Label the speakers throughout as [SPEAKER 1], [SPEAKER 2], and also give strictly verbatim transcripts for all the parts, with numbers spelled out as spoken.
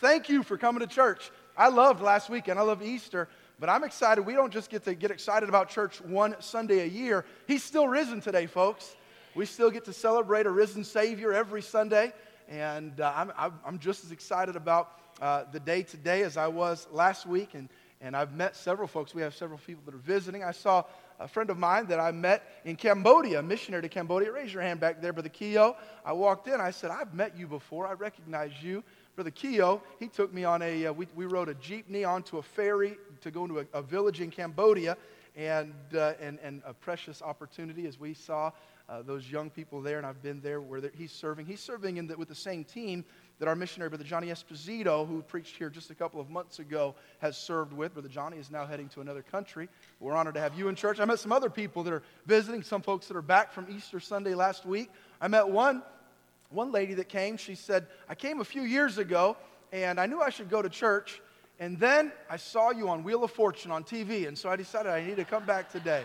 [SPEAKER 1] thank you for coming to church. I loved last weekend. I loved Easter. But I'm excited. We don't just get to get excited about church one Sunday a year. He's still risen today, folks. We still get to celebrate a risen Savior every Sunday. And uh, I'm, I'm I'm just as excited about uh, the day today as I was last week. And, and I've met several folks. We have several people that are visiting. I saw a friend of mine that I met in Cambodia, a missionary to Cambodia. Raise your hand back there, Brother Keo. I walked in. I said, I've met you before. I recognize you. Brother Keo, he took me on a, uh, we, we rode a jeepney onto a ferry to go into a, a village in Cambodia, and, uh, and, and a precious opportunity as we saw uh, those young people there, and I've been there where he's serving. He's serving in the, with the same team that our missionary, Brother Johnny Esposito, who preached here just a couple of months ago, has served with. Brother Johnny is now heading to another country. We're honored to have you in church. I met some other people that are visiting, some folks that are back from Easter Sunday last week. I met one One lady that came, she said, I came a few years ago, and I knew I should go to church, and then I saw you on Wheel of Fortune on T V, and so I decided I need to come back today.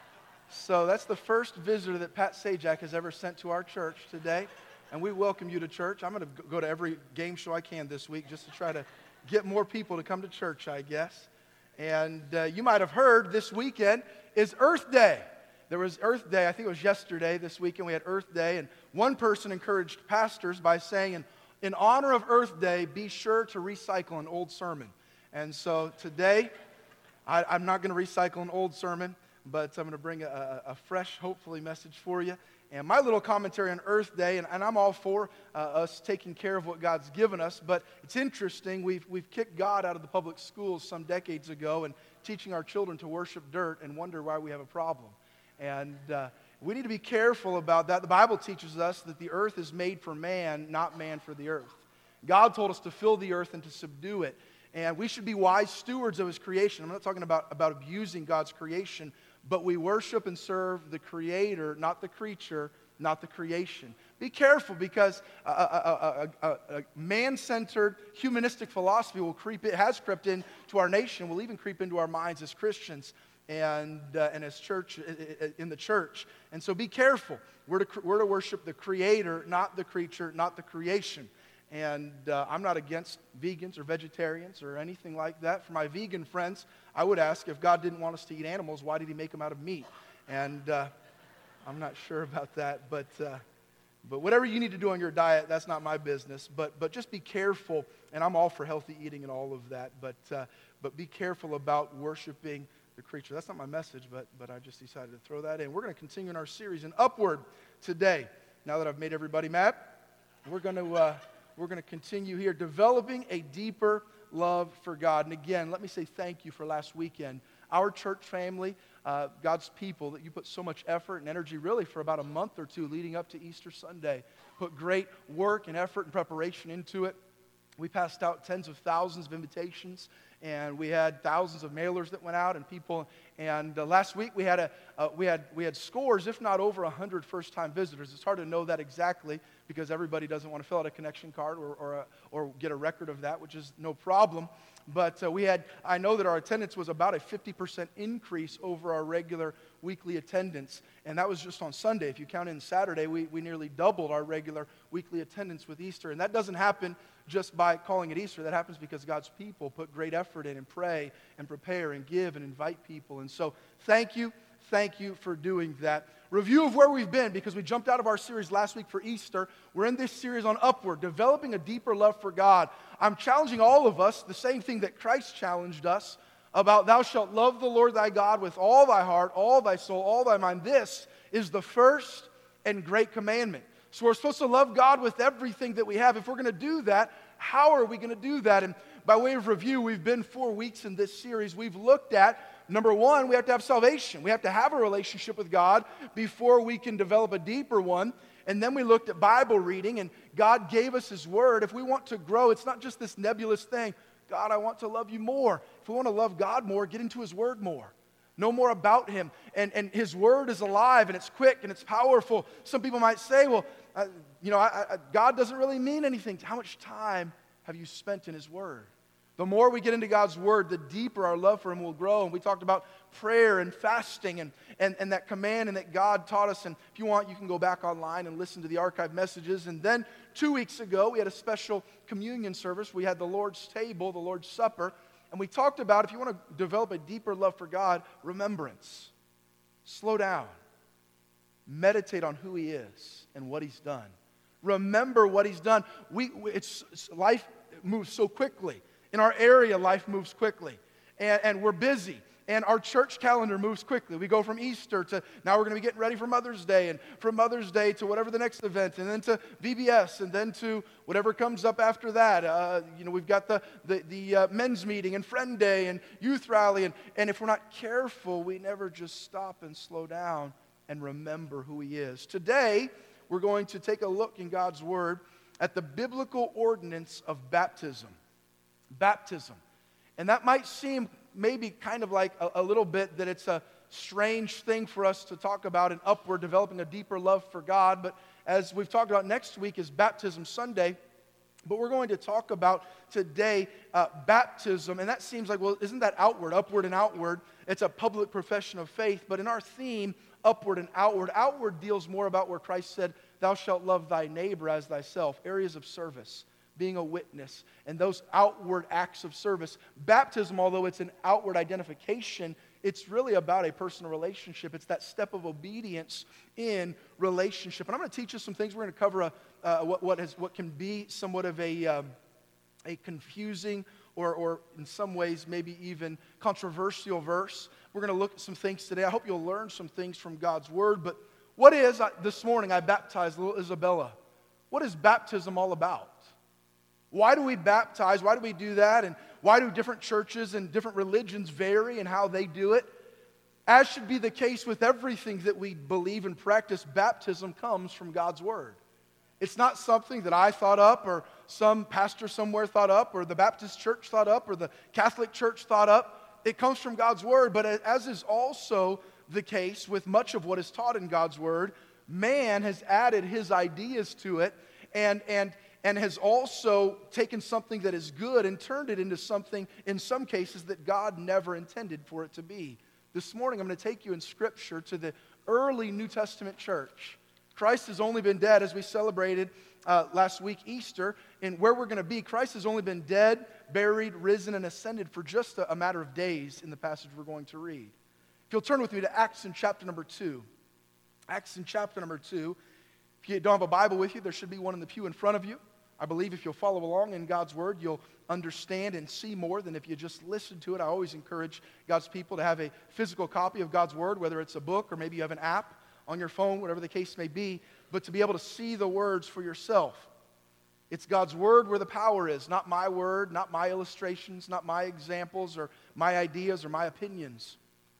[SPEAKER 1] So that's the first visitor that Pat Sajak has ever sent to our church today, and we welcome you to church. I'm going to go to every game show I can this week just to try to get more people to come to church, I guess. And uh, you might have heard this weekend is Earth Day. There was Earth Day, I think it was yesterday, this weekend we had Earth Day, and one person encouraged pastors by saying, in, in honor of Earth Day, be sure to recycle an old sermon. And so today, I, I'm not going to recycle an old sermon, but I'm going to bring a, a fresh, hopefully, message for you. And my little commentary on Earth Day, and, and I'm all for uh, us taking care of what God's given us, but it's interesting, we've, we've kicked God out of the public schools some decades ago and teaching our children to worship dirt and wonder why we have a problem. And uh, we need to be careful about that. The Bible teaches us that the earth is made for man, not man for the earth. God told us to fill the earth and to subdue it. And we should be wise stewards of His creation. I'm not talking about, about abusing God's creation, but we worship and serve the Creator, not the creature, not the creation. Be careful, because a, a, a, a, a man-centered humanistic philosophy will creep, it has crept into our nation, will even creep into our minds as Christians. And uh, and as church in the church, and so be careful. We're to we're to worship the Creator, not the creature, not the creation. And uh, I'm not against vegans or vegetarians or anything like that. For my vegan friends, I would ask, if God didn't want us to eat animals, why did He make them out of meat? And uh, I'm not sure about that, but uh, but whatever you need to do on your diet, that's not my business. But but just be careful. And I'm all for healthy eating and all of that. But uh, but be careful about worshiping the creature. That's not my message, but but I just decided to throw that in. We're going to continue in our series in Upward today. Now that I've made everybody mad, we're going to uh, we're going to continue here, developing a deeper love for God. And again, let me say thank you for last weekend. Our church family, uh, God's people, that you put so much effort and energy, really for about a month or two leading up to Easter Sunday. Put great work and effort and preparation into it. We passed out tens of thousands of invitations, and we had thousands of mailers that went out, and people. And uh, last week we had a uh, we had we had scores, if not over a hundred, first-time visitors. It's hard to know that exactly because everybody doesn't want to fill out a connection card or or, a, or get a record of that, which is no problem. But uh, we had. I know that our attendance was about a fifty percent increase over our regular weekly attendance, and that was just on Sunday. If you count in Saturday, we we nearly doubled our regular weekly attendance with Easter, and that doesn't happen just by calling it Easter. That happens because God's people put great effort in and pray and prepare and give and invite people. And so thank you, thank you for doing that. Review of where we've been, because we jumped out of our series last week for Easter. We're in this series on Upward, developing a deeper love for God. I'm challenging all of us, the same thing that Christ challenged us about, thou shalt love the Lord thy God with all thy heart, all thy soul, all thy mind. This is the first and great commandment. So we're supposed to love God with everything that we have. If we're going to do that, how are we going to do that? And by way of review, we've been four weeks in this series. We've looked at, number one, we have to have salvation. We have to have a relationship with God before we can develop a deeper one. And then we looked at Bible reading, and God gave us His Word. If we want to grow, it's not just this nebulous thing. God, I want to love you more. If we want to love God more, get into His Word more. Know more about Him. And, and His Word is alive, and it's quick, and it's powerful. Some people might say, well, uh, you know, I, I, God doesn't really mean anything. How much time have you spent in His Word? The more we get into God's Word, the deeper our love for Him will grow. And we talked about prayer and fasting and, and, and that command and that God taught us. And if you want, you can go back online and listen to the archived messages. And then two weeks ago, we had a special communion service. We had the Lord's table, the Lord's Supper. And we talked about, if you want to develop a deeper love for God, remembrance. Slow down. Meditate on who He is and what He's done. Remember what He's done. We, it's, it's life moves so quickly. In our area, life moves quickly. And, and we're busy. And our church calendar moves quickly. We go from Easter to now we're going to be getting ready for Mother's Day. And from Mother's Day to whatever the next event. And then to V B S. And then to whatever comes up after that. Uh, you know, we've got the, the, the uh, men's meeting and friend day and youth rally. And, and if we're not careful, we never just stop and slow down and remember who He is. Today, we're going to take a look in God's Word at the biblical ordinance of baptism. Baptism. And that might seem maybe kind of like a, a little bit that it's a strange thing for us to talk about in Upward, developing a deeper love for God. But as we've talked about, next week is Baptism Sunday. But we're going to talk about today uh, baptism. And that seems like, well, isn't that outward, upward and outward? It's a public profession of faith. But in our theme, upward and outward, outward deals more about where Christ said, thou shalt love thy neighbor as thyself, areas of service, being a witness, and those outward acts of service. Baptism, although it's an outward identification, it's really about a personal relationship. It's that step of obedience in relationship. And I'm going to teach you some things. We're going to cover a, uh, what, what, has, what can be somewhat of a, um, a confusing or, or in some ways maybe even controversial verse. We're going to look at some things today. I hope you'll learn some things from God's Word. But what is, I, this morning I baptized little Isabella. What is baptism all about? Why do we baptize? Why do we do that? And why do different churches and different religions vary in how they do it? As should be the case with everything that we believe and practice, baptism comes from God's Word. It's not something that I thought up or some pastor somewhere thought up or the Baptist church thought up or the Catholic church thought up. It comes from God's Word, but as is also the case with much of what is taught in God's Word, man has added his ideas to it and and and has also taken something that is good and turned it into something, in some cases, that God never intended for it to be. This morning, I'm going to take you in Scripture to the early New Testament church. Christ has only been dead, as we celebrated uh, last week, Easter, and where we're going to be, Christ has only been dead, buried, risen, and ascended for just a, a matter of days in the passage we're going to read. If you'll turn with me to Acts in chapter number two. Acts in chapter number two. If you don't have a Bible with you, there should be one in the pew in front of you. I believe if you'll follow along in God's Word, you'll understand and see more than if you just listen to it. I always encourage God's people to have a physical copy of God's Word, whether it's a book or maybe you have an app on your phone, whatever the case may be, but to be able to see the words for yourself. It's God's Word where the power is, not my word, not my illustrations, not my examples or my ideas or my opinions.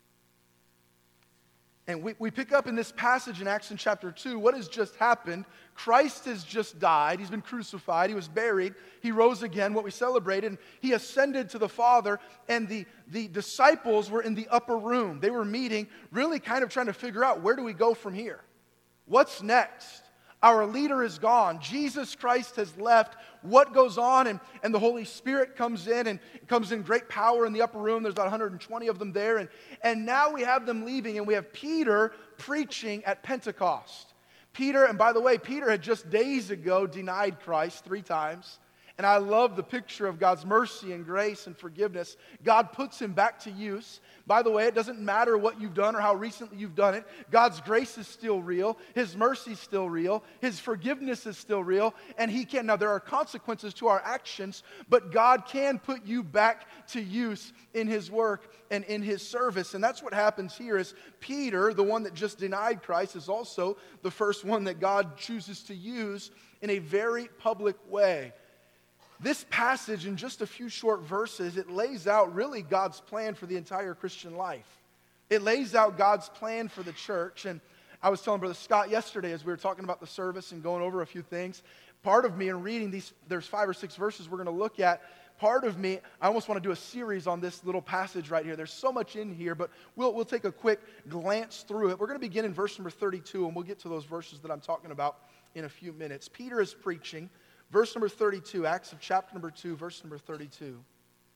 [SPEAKER 1] And we, we pick up in this passage in Acts in chapter two, what has just happened. Christ has just died. He's been crucified. He was buried. He rose again, what we celebrated. And He ascended to the Father. And the, the disciples were in the upper room. They were meeting, really kind of trying to figure out, where do we go from here? What's next? Our leader is gone. Jesus Christ has left. What goes on? And, and the Holy Spirit comes in and comes in great power in the upper room. There's about one hundred twenty of them there. And, and now we have them leaving, and we have Peter preaching at Pentecost. Peter, and by the way, Peter had just days ago denied Christ three times. And I love the picture of God's mercy and grace and forgiveness. God puts him back to use. By the way, it doesn't matter what you've done or how recently you've done it. God's grace is still real. His mercy is still real. His forgiveness is still real. And He can. Now, there are consequences to our actions, but God can put you back to use in His work and in His service. And that's what happens here is Peter, the one that just denied Christ, is also the first one that God chooses to use in a very public way. This passage, in just a few short verses, it lays out really God's plan for the entire Christian life. It lays out God's plan for the church. And I was telling Brother Scott yesterday as we were talking about the service and going over a few things, part of me in reading these, there's five or six verses we're going to look at. Part of me, I almost want to do a series on this little passage right here. There's so much in here, but we'll, we'll take a quick glance through it. We're going to begin in verse number thirty-two, and we'll get to those verses that I'm talking about in a few minutes. Peter is preaching. Verse number thirty-two, Acts of chapter number two, verse number thirty-two.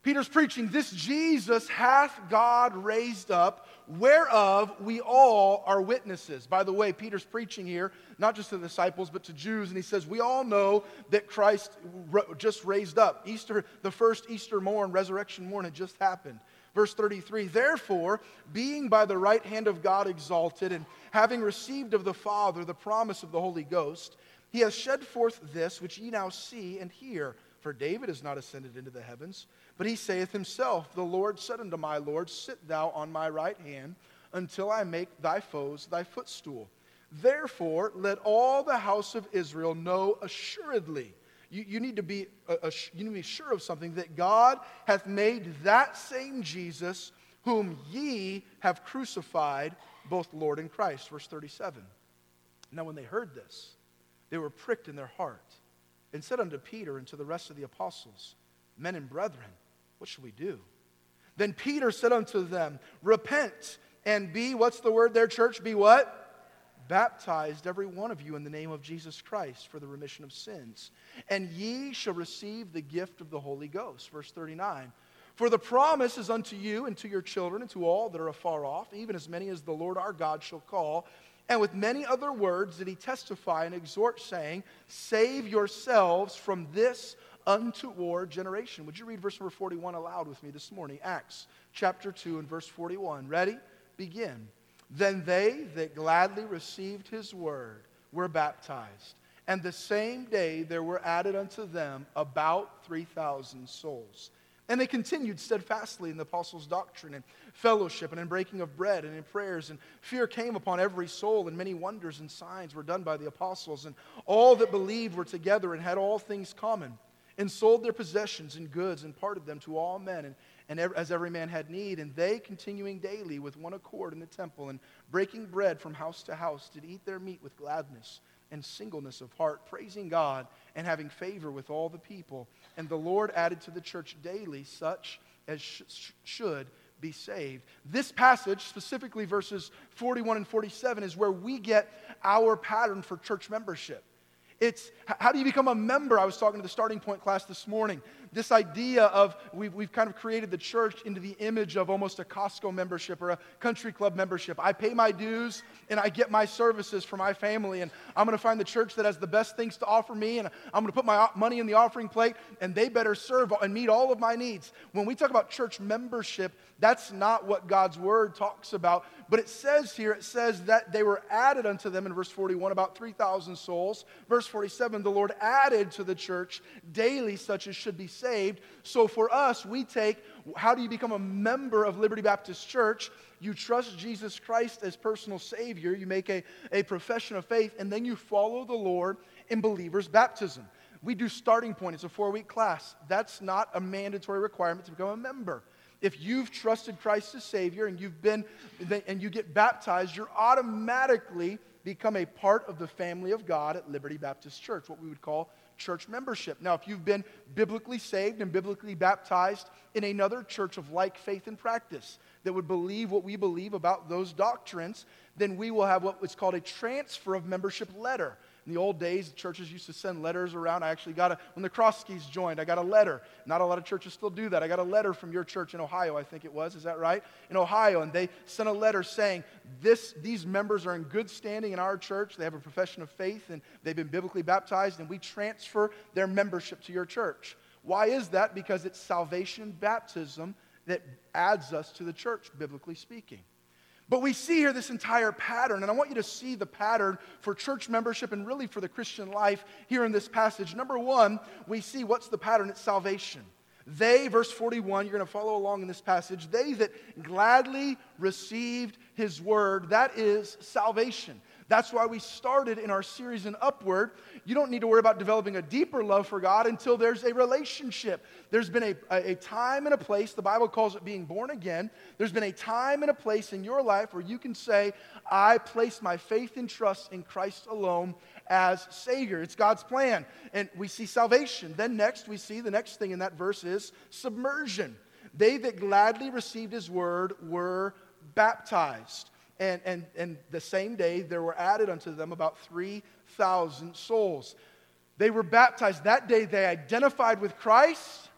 [SPEAKER 1] Peter's preaching, this Jesus hath God raised up, whereof we all are witnesses. By the way, Peter's preaching here, not just to the disciples, but to Jews, and he says, we all know that Christ just raised up. Easter, the first Easter morn, resurrection morn, had just happened. Verse thirty-three, therefore, being by the right hand of God exalted, and having received of the Father the promise of the Holy Ghost, he has shed forth this which ye now see and hear. For David is not ascended into the heavens, but he saith himself, the Lord said unto my Lord, sit thou on my right hand, until I make thy foes thy footstool. Therefore, let all the house of Israel know assuredly. You, you, need to be, uh, you need to be sure of something, that God hath made that same Jesus, whom ye have crucified, both Lord and Christ. Verse thirty-seven. Now when they heard this, they were pricked in their heart, and said unto Peter and to the rest of the apostles, men and brethren, what shall we do? Then Peter said unto them, repent and be, what's the word there, church? Be what? Baptized every one of you in the name of Jesus Christ for the remission of sins. And ye shall receive the gift of the Holy Ghost. Verse thirty-nine. For the promise is unto you and to your children and to all that are afar off, even as many as the Lord our God shall call. And with many other words did he testify and exhort, saying, save yourselves from this untoward generation. Would you read verse number forty-one aloud with me this morning? Acts chapter two and verse forty-one. Ready? Begin. Then they that gladly received his word were baptized. And the same day there were added unto them about three thousand souls. And they continued steadfastly in the apostles' doctrine and fellowship and in breaking of bread and in prayers. And fear came upon every soul, and many wonders and signs were done by the apostles. And all that believed were together and had all things common, and sold their possessions and goods and parted them to all men, and, and ev- as every man had need. And they, continuing daily with one accord in the temple and breaking bread from house to house, did eat their meat with gladness and singleness of heart, praising God and having favor with all the people. And the Lord added to the church daily such as sh- should be saved. This passage, specifically verses forty-one and forty-seven, is where we get our pattern for church membership. It's how do you become a member? I was talking to the starting point class this morning. This idea of we've, we've kind of created the church into the image of almost a Costco membership or a country club membership. I pay my dues and I get my services for my family, and I'm going to find the church that has the best things to offer me, and I'm going to put my money in the offering plate, and they better serve and meet all of my needs. When we talk about church membership, that's not what God's word talks about. But it says here, it says that they were added unto them in verse forty-one, about three thousand souls. Verse forty-seven, the Lord added to the church daily such as should be saved. So for us, we take, how do you become a member of Liberty Baptist Church? You trust Jesus Christ as personal Savior. You make a, a profession of faith, and then you follow the Lord in believer's baptism. We do starting point. It's a four-week class. That's not a mandatory requirement to become a member. If you've trusted Christ as Savior and you've been and you get baptized, you're automatically become a part of the family of God at Liberty Baptist Church, what we would call church membership. Now, if you've been biblically saved and biblically baptized in another church of like faith and practice that would believe what we believe about those doctrines, then we will have what is called a transfer of membership letter. In the old days, churches used to send letters around. I actually got a, when the Croskeys joined, I got a letter. Not a lot of churches still do that. I got a letter from your church in Ohio, I think it was. Is that right? In Ohio, and they sent a letter saying, this, these members are in good standing in our church. They have a profession of faith, and they've been biblically baptized, and we transfer their membership to your church. Why is that? Because it's salvation baptism that adds us to the church, biblically speaking. But we see here this entire pattern, and I want you to see the pattern for church membership and really for the Christian life here in this passage. Number one, we see what's the pattern? It's salvation. They, verse forty-one, you're going to follow along in this passage, they that gladly received his word, that is salvation. That's why we started in our series in Upward. You don't need to worry about developing a deeper love for God until there's a relationship. There's been a, a, a time and a place, the Bible calls it being born again. There's been a time and a place in your life where you can say, I place my faith and trust in Christ alone as Savior. It's God's plan. And we see salvation. Then next, we see the next thing in that verse is submersion. They that gladly received his word were baptized. And, and, and the same day, there were added unto them about three thousand souls. They were baptized. That day, they identified with Christ,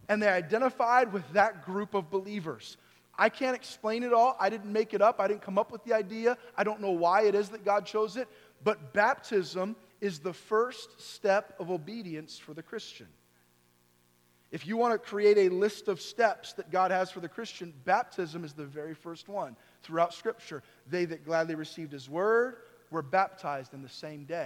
[SPEAKER 1] And they identified with that group of believers. I can't explain it all. I didn't make it up. I didn't come up with the idea. I don't know why it is that God chose it. But baptism is the first step of obedience for the Christian. If you want to create a list of steps that God has for the Christian, baptism is the very first one. Throughout Scripture, they that gladly received His word were baptized in the same day.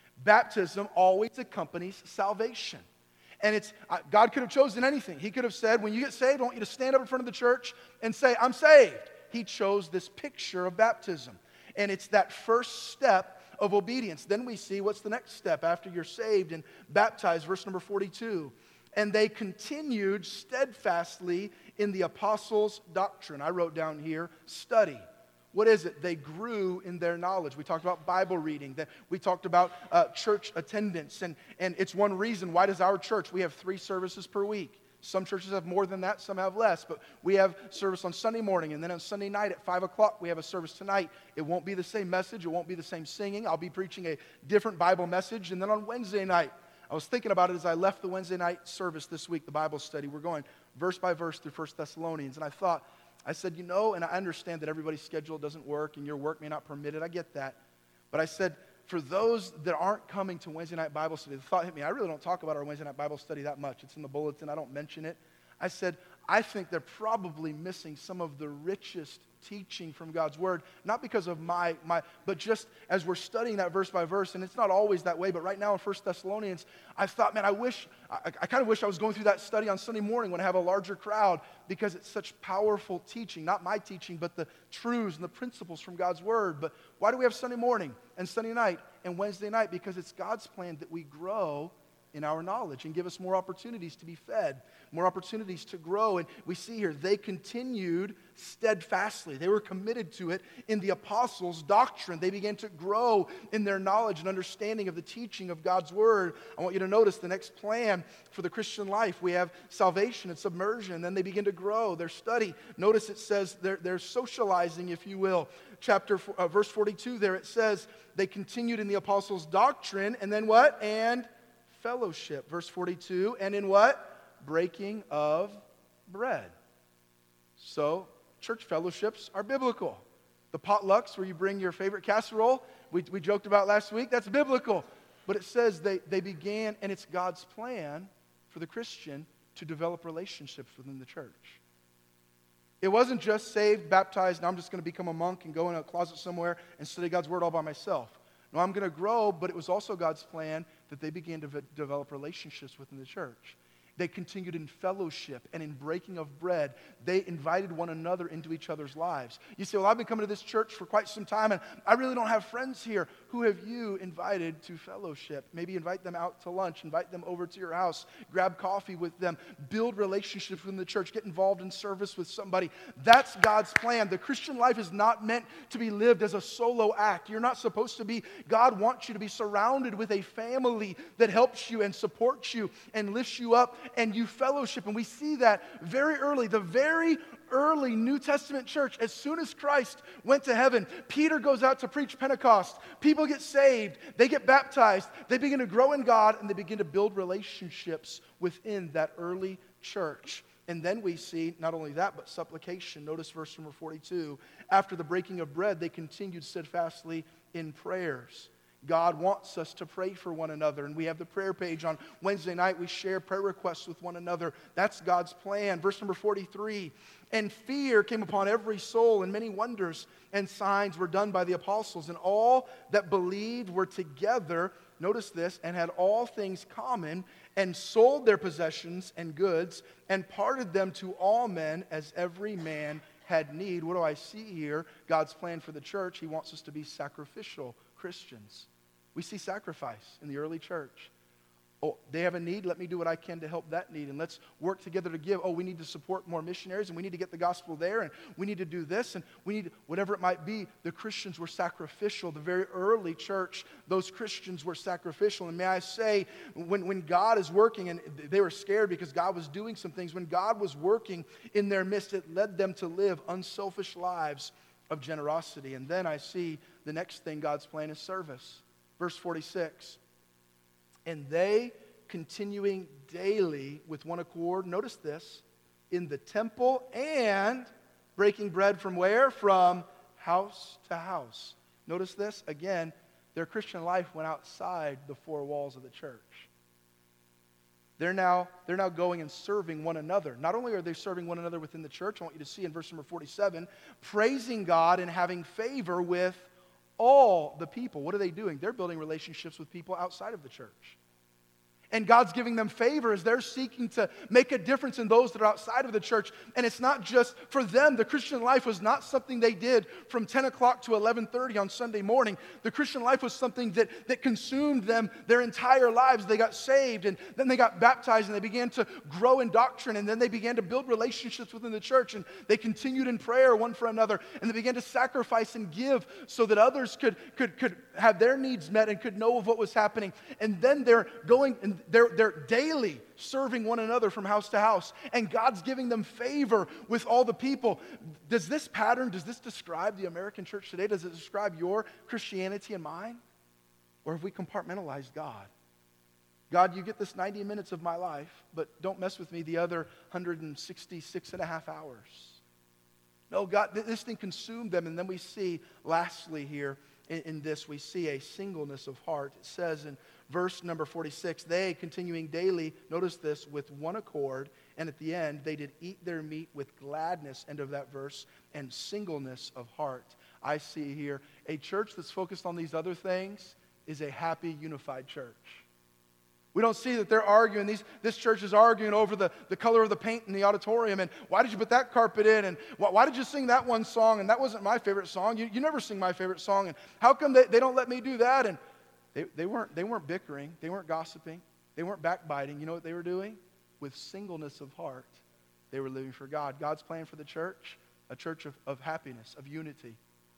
[SPEAKER 1] Baptism always accompanies salvation. And it's uh, God could have chosen anything. He could have said, when you get saved, I want you to stand up in front of the church and say, I'm saved. He chose this picture of baptism. And it's that first step of obedience. Then we see what's the next step after you're saved and baptized, verse number forty-two. And they continued steadfastly in the apostles' doctrine. I wrote down here, study. What is it? They grew in their knowledge. We talked about Bible reading. That we talked about uh, church attendance. And, and it's one reason, why does our church, we have three services per week. Some churches have more than that, some have less. But we have service on Sunday morning, and then on Sunday night at five o'clock, we have a service tonight. It won't be the same message. It won't be the same singing. I'll be preaching a different Bible message. And then on Wednesday night, I was thinking about it as I left the Wednesday night service this week, the Bible study. We're going verse by verse through First Thessalonians. And I thought, I said, you know, and I understand that everybody's schedule doesn't work and your work may not permit it. I get that. But I said, for those that aren't coming to Wednesday night Bible study, the thought hit me, I really don't talk about our Wednesday night Bible study that much. It's in the bulletin. I don't mention it. I said, I think they're probably missing some of the richest teaching from God's Word, not because of my, my, but just as we're studying that verse by verse, and it's not always that way, but right now in First Thessalonians, I thought, man, I wish, I, I kind of wish I was going through that study on Sunday morning when I have a larger crowd, because it's such powerful teaching, not my teaching, but the truths and the principles from God's Word. But why do we have Sunday morning and Sunday night and Wednesday night? Because it's God's plan that we grow in our knowledge and give us more opportunities to be fed, more opportunities to grow. And we see here, they continued steadfastly. They were committed to it in the apostles' doctrine. They began to grow in their knowledge and understanding of the teaching of God's Word. I want you to notice the next plan for the Christian life. We have salvation and submersion. Then they begin to grow their study. Notice it says they're, they're socializing, if you will. Chapter, uh, verse forty-two there, it says they continued in the apostles' doctrine. And then what? And fellowship, verse forty-two, and in what? Breaking of bread. So, church fellowships are biblical. The potlucks where you bring your favorite casserole, we, we joked about last week, that's biblical. But it says they, they began, and it's God's plan for the Christian to develop relationships within the church. It wasn't just saved, baptized, now I'm just going to become a monk and go in a closet somewhere and study God's Word all by myself. No, I'm going to grow, but it was also God's plan that they began to v- develop relationships within the church. They continued in fellowship and in breaking of bread. They invited one another into each other's lives. You say, well, I've been coming to this church for quite some time, and I really don't have friends here. Who have you invited to fellowship? Maybe invite them out to lunch, invite them over to your house, grab coffee with them, build relationships within the church, get involved in service with somebody. That's God's plan. The Christian life is not meant to be lived as a solo act. You're not supposed to be, God wants you to be surrounded with a family that helps you and supports you and lifts you up, and you fellowship. And we see that very early. The very early New Testament church, as soon as Christ went to heaven, Peter goes out to preach Pentecost. People get saved. They get baptized. They begin to grow in God, and they begin to build relationships within that early church. And then we see not only that, but supplication. Notice verse number forty-two. After the breaking of bread, they continued steadfastly in prayers. God wants us to pray for one another. And we have the prayer page on Wednesday night. We share prayer requests with one another. That's God's plan. Verse number forty-three. And fear came upon every soul, and many wonders and signs were done by the apostles. And all that believed were together, notice this, and had all things common, and sold their possessions and goods, and parted them to all men as every man had need. What do I see here? God's plan for the church. He wants us to be sacrificial Christians. We see sacrifice in the early church. Oh, they have a need. Let me do what I can to help that need. And let's work together to give. Oh, we need to support more missionaries, and we need to get the gospel there, and we need to do this, and we need, whatever it might be. The Christians were sacrificial. The very early church, those Christians were sacrificial. And may I say, when, when God is working, and they were scared because God was doing some things, when God was working in their midst, it led them to live unselfish lives of generosity. And then I see the next thing God's plan is service. Verse forty-six. And they continuing daily with one accord, notice this, in the temple and breaking bread from where? From house to house. Notice this, again, their Christian life went outside the four walls of the church. They're now, they're now going and serving one another. Not only are they serving one another within the church, I want you to see in verse number forty-seven, praising God and having favor with all the people. What are they doing? They're building relationships with people outside of the church. And God's giving them favor as they're seeking to make a difference in those that are outside of the church. And it's not just for them. The Christian life was not something they did from ten o'clock to eleven thirty on Sunday morning. The Christian life was something that, that consumed them their entire lives. They got saved, and then they got baptized, and they began to grow in doctrine, and then they began to build relationships within the church, and they continued in prayer one for another, and they began to sacrifice and give so that others could, could, could have their needs met and could know of what was happening. And then they're going and They're, they're daily serving one another from house to house. And God's giving them favor with all the people. Does this pattern, does this describe the American church today? Does it describe your Christianity and mine? Or have we compartmentalized God? God, you get this ninety minutes of my life, but don't mess with me the other one hundred sixty-six and a half hours. No, God, this thing consumed them. And then we see, lastly here, in, in this, we see a singleness of heart. It says in verse number forty-six, they, continuing daily, notice this, with one accord, and at the end, they did eat their meat with gladness, end of that verse, and singleness of heart. I see here, a church that's focused on these other things is a happy, unified church. We don't see that they're arguing. These, this church is arguing over the, the color of the paint in the auditorium, and why did you put that carpet in, and why, why did you sing that one song, and that wasn't my favorite song. You, you never sing my favorite song, and how come they, they don't let me do that? And They, they, weren't, they weren't bickering. They weren't gossiping. They weren't backbiting. You know what they were doing? With singleness of heart, they were living for God. God's plan for the church, a church of, of happiness, of unity.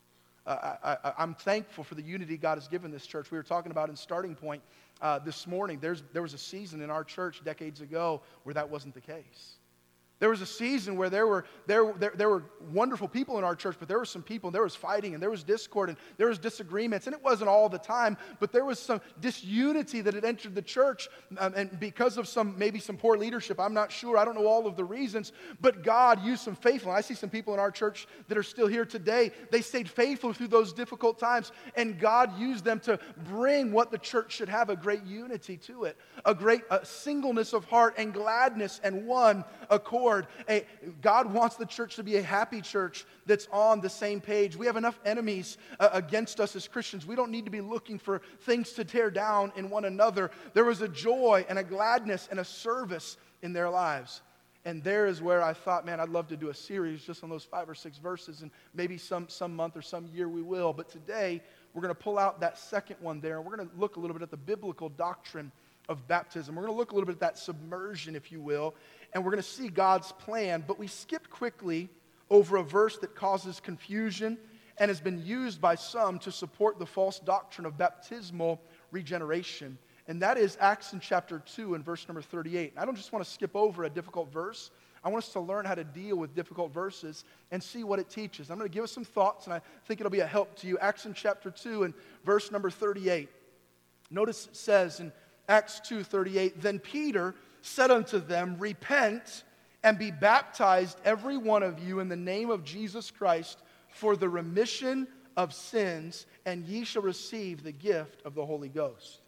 [SPEAKER 1] Uh, I, I, I'm thankful for the unity God has given this church. We were talking about in Starting Point uh, this morning. There's, there was a season in our church decades ago where that wasn't the case. There was a season where there were, there, there, there were wonderful people in our church, but there were some people, and there was fighting, and there was discord, and there was disagreements, and it wasn't all the time, but there was some disunity that had entered the church, um, and because of some, maybe some poor leadership, I'm not sure, I don't know all of the reasons, but God used some faithful. I see some people in our church that are still here today. They stayed faithful through those difficult times, and God used them to bring what the church should have, a great unity to it, a great uh, singleness of heart and gladness and one accord. A, God wants the church to be a happy church that's on the same page. We have enough enemies uh, against us as Christians. We don't need to be looking for things to tear down in one another. There was a joy and a gladness and a service in their lives. And there is where I thought, man, I'd love to do a series just on those five or six verses, and maybe some, some month or some year we will. But today, we're going to pull out that second one there, and we're going to look a little bit at the biblical doctrine of baptism. We're going to look a little bit at that submersion, if you will, and we're going to see God's plan. But we skipped quickly over a verse that causes confusion and has been used by some to support the false doctrine of baptismal regeneration. And that is Acts in chapter two and verse number thirty-eight. I don't just want to skip over a difficult verse. I want us to learn how to deal with difficult verses and see what it teaches. I'm going to give us some thoughts, and I think it'll be a help to you. Acts in chapter two and verse number thirty-eight. Notice it says in Acts two thirty-eight, then Peter said unto them, repent and be baptized every one of you in the name of Jesus Christ for the remission of sins, and ye shall receive the gift of the Holy Ghost.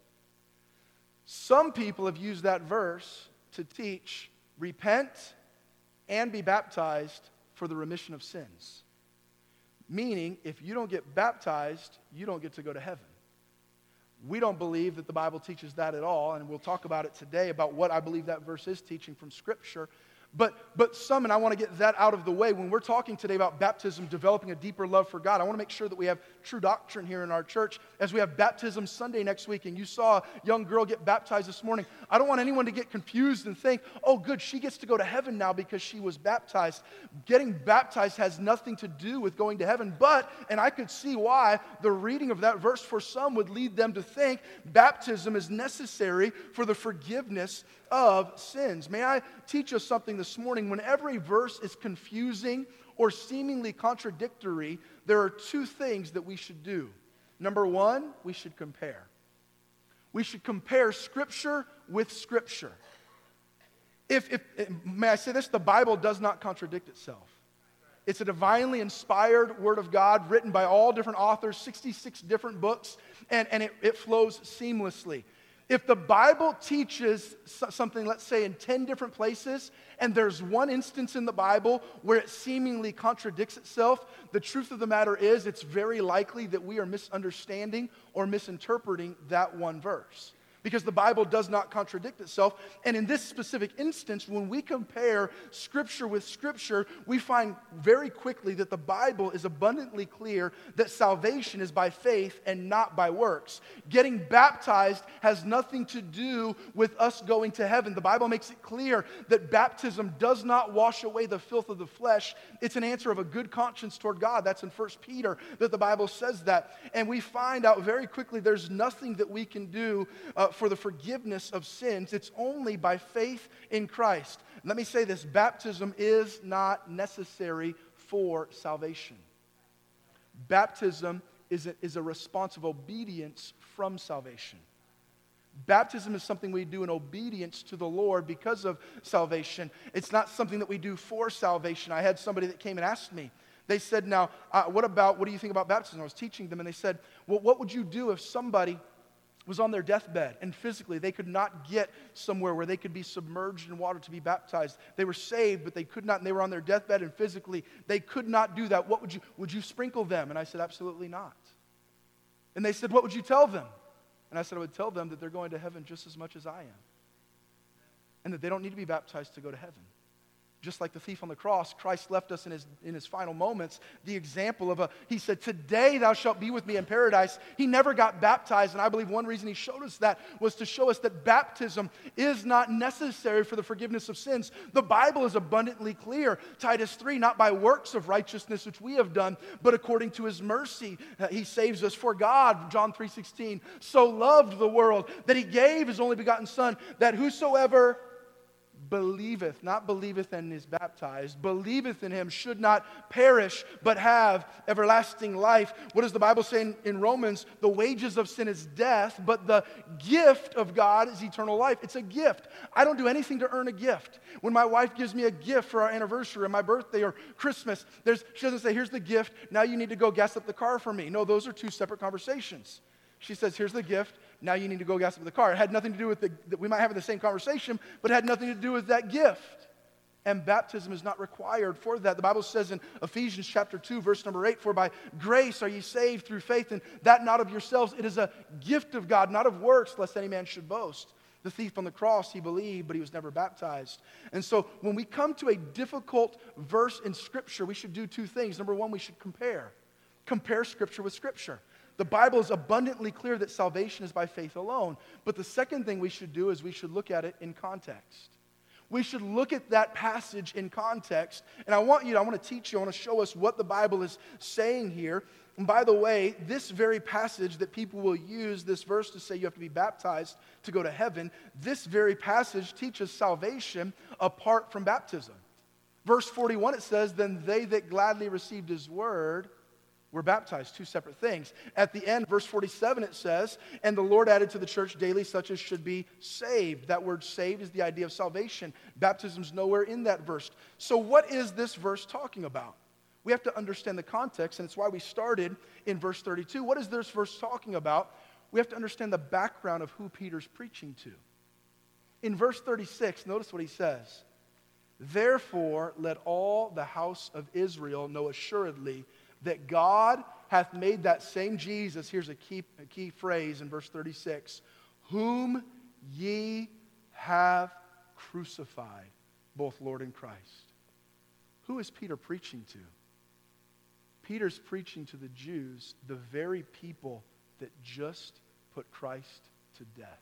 [SPEAKER 1] Some people have used that verse to teach repent and be baptized for the remission of sins. Meaning, if you don't get baptized, you don't get to go to heaven. We don't believe that the Bible teaches that at all, and we'll talk about it today about what I believe that verse is teaching from Scripture. But, but some, and I want to get that out of the way, when we're talking today about baptism, developing a deeper love for God, I want to make sure that we have true doctrine here in our church. As we have baptism Sunday next week, and you saw a young girl get baptized this morning, I don't want anyone to get confused and think, oh good, she gets to go to heaven now because she was baptized. Getting baptized has nothing to do with going to heaven, but, and I could see why the reading of that verse for some would lead them to think baptism is necessary for the forgiveness of sins. May I teach us something this morning? Whenever a verse is confusing or seemingly contradictory, there are two things that we should do. Number one, we should compare. We should compare Scripture with Scripture. If, if, may I say this? The Bible does not contradict itself. It's a divinely inspired Word of God written by all different authors, sixty-six different books, and, and it, it flows seamlessly. If the Bible teaches something, let's say in ten different places, and there's one instance in the Bible where it seemingly contradicts itself, the truth of the matter is it's very likely that we are misunderstanding or misinterpreting that one verse. Because the Bible does not contradict itself. And in this specific instance, when we compare Scripture with Scripture, we find very quickly that the Bible is abundantly clear that salvation is by faith and not by works. Getting baptized has nothing to do with us going to heaven. The Bible makes it clear that baptism does not wash away the filth of the flesh. It's an answer of a good conscience toward God. That's in First Peter that the Bible says that. And we find out very quickly there's nothing that we can do uh, for the forgiveness of sins. It's only by faith in Christ. Let me say this, baptism is not necessary for salvation. Baptism is a, is a response of obedience from salvation. Baptism is something we do in obedience to the Lord because of salvation. It's not something that we do for salvation. I had somebody that came and asked me, they said, now, uh, what about, what do you think about baptism? I was teaching them, and they said, well, what would you do if somebody was on their deathbed and physically they could not get somewhere where they could be submerged in water to be baptized? They were saved, but they could not, and they were on their deathbed and physically they could not do that. What would you, would you sprinkle them? And I said, absolutely not. And they said, what would you tell them? And I said, I would tell them that they're going to heaven just as much as I am. And that they don't need to be baptized to go to heaven. Just like the thief on the cross, Christ left us in his, in his final moments the example of a, he said, today thou shalt be with me in paradise. He never got baptized, and I believe one reason he showed us that was to show us that baptism is not necessary for the forgiveness of sins. The Bible is abundantly clear. Titus three, not by works of righteousness which we have done, but according to his mercy, uh, he saves us. For God, John three sixteen, so loved the world that he gave his only begotten Son, that whosoever believeth, not believeth and is baptized, believeth in him should not perish, but have everlasting life. What does the Bible say in, in Romans? The wages of sin is death, but the gift of God is eternal life. It's a gift. I don't do anything to earn a gift. When my wife gives me a gift for our anniversary or my birthday or Christmas, there's, she doesn't say, here's the gift, now you need to go gas up the car for me. No, those are two separate conversations. She says, here's the gift, now you need to go gas up the car. It had nothing to do with the, that we might have the same conversation, but it had nothing to do with that gift. And baptism is not required for that. The Bible says in Ephesians chapter two, verse number eight, for by grace are ye saved through faith, and that not of yourselves. It is a gift of God, not of works, lest any man should boast. The thief on the cross, he believed, but he was never baptized. And so when we come to a difficult verse in Scripture, we should do two things. Number one, we should compare. Compare Scripture with Scripture. The Bible is abundantly clear that salvation is by faith alone. But the second thing we should do is we should look at it in context. We should look at that passage in context. And I want you to, I want to teach you, I want to show us what the Bible is saying here. And by the way, this very passage that people will use this verse to say you have to be baptized to go to heaven, this very passage teaches salvation apart from baptism. Verse forty-one, it says, then they that gladly received his word were baptized, two separate things. At the end, verse forty-seven, it says, and the Lord added to the church daily such as should be saved. That word saved is the idea of salvation. Baptism's nowhere in that verse. So what is this verse talking about? We have to understand the context, and it's why we started in verse thirty-two. What is this verse talking about? We have to understand the background of who Peter's preaching to. In verse thirty-six, notice what he says. Therefore, let all the house of Israel know assuredly that God hath made that same Jesus, here's a key, a key phrase in verse thirty-six, whom ye have crucified, both Lord and Christ. Who is Peter preaching to? Peter's preaching to the Jews, the very people that just put Christ to death,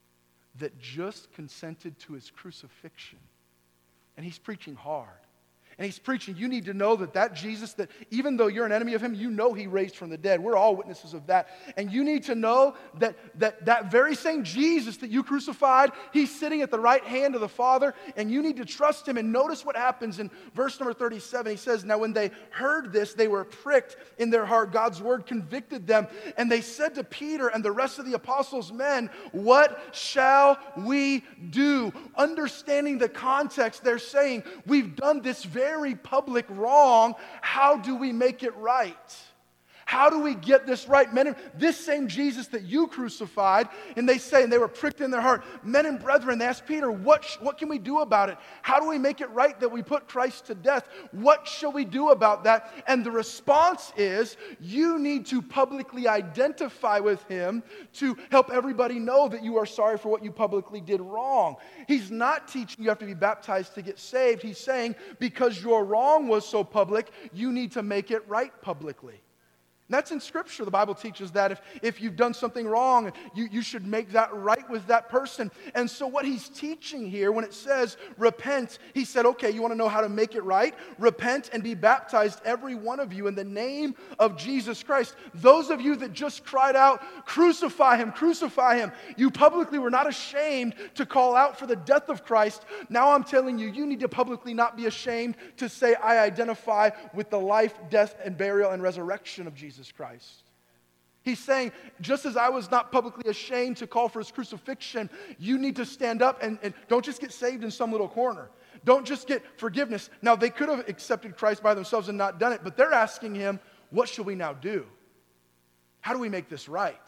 [SPEAKER 1] that just consented to his crucifixion. And he's preaching hard. And he's preaching, you need to know that that Jesus, that even though you're an enemy of him, you know he raised from the dead. We're all witnesses of that. And you need to know that that, that very same Jesus that you crucified, he's sitting at the right hand of the Father, and you need to trust him. And notice what happens in verse number thirty-seven. He says, now when they heard this, they were pricked in their heart. God's word convicted them. And they said to Peter and the rest of the apostles, men, what shall we do? Understanding the context, they're saying, we've done this very very public wrong. How do we make it right? How do we get this right? Men, and, this same Jesus that you crucified, and they say, and they were pricked in their heart, men and brethren, they asked Peter, what, sh- what can we do about it? How do we make it right that we put Christ to death? What shall we do about that? And the response is, you need to publicly identify with him to help everybody know that you are sorry for what you publicly did wrong. He's not teaching you have to be baptized to get saved. He's saying, because your wrong was so public, you need to make it right publicly. And that's in Scripture. The Bible teaches that if, if you've done something wrong, you, you should make that right with that person. And so what he's teaching here, when it says repent, he said, okay, you want to know how to make it right? Repent and be baptized, every one of you, in the name of Jesus Christ. Those of you that just cried out, crucify him, crucify him. You publicly were not ashamed to call out for the death of Christ. Now I'm telling you, you need to publicly not be ashamed to say, I identify with the life, death, and burial and resurrection of Jesus Christ. He's saying, just as I was not publicly ashamed to call for his crucifixion, you need to stand up and, and don't just get saved in some little corner. Don't just get forgiveness. Now, they could have accepted Christ by themselves and not done it, but they're asking him, what shall we now do? How do we make this right?